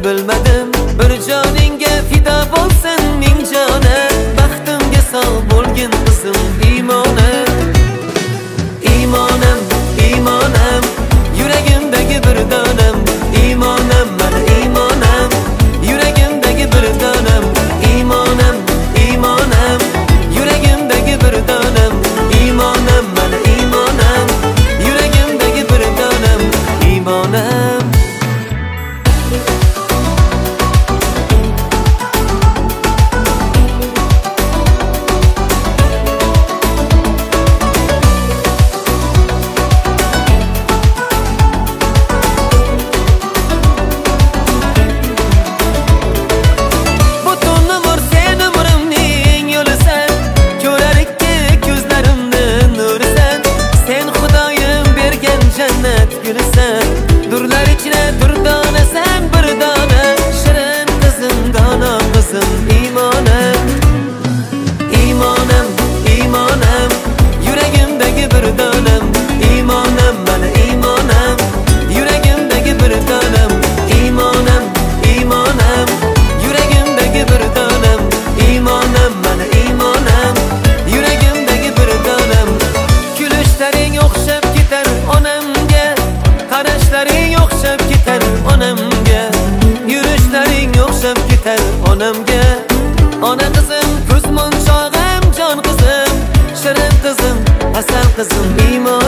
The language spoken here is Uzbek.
bilmadim. Bir joningga fido bo'lsin ming jona, baxtimga sog' bo'lgin qizim iymonim. Iymonim, iymonim, yuragimdagi bir donam. Iymonim, mana iymonim, yuragimdagi bir donam. Iymonim, iymonim, yuragimdagi bir donam. Iymonim, mana iymonim, yuragimdagi bir donam. Iymonim. Durlar ichra durdona sen bir dona, shirin qizim dona qizim iymonim. Iymonim, iymonim, yuragimdagi bir donam. Iymonim, mana iymonim, yuragimdagi bir donam. Iymonim, iymonim, yuragimdagi bir donam. Iymonim, mana iymonim, yuragimdagi bir donam. Kulishlaring o'xshab ketar onamga, qarashlaring o'xshab ketar onamga, yurishlaring o'xshab ketar onamga. Ona qizim, ko'z monchog'im, jon qizim, shirin qizim, asal qizim iymonim.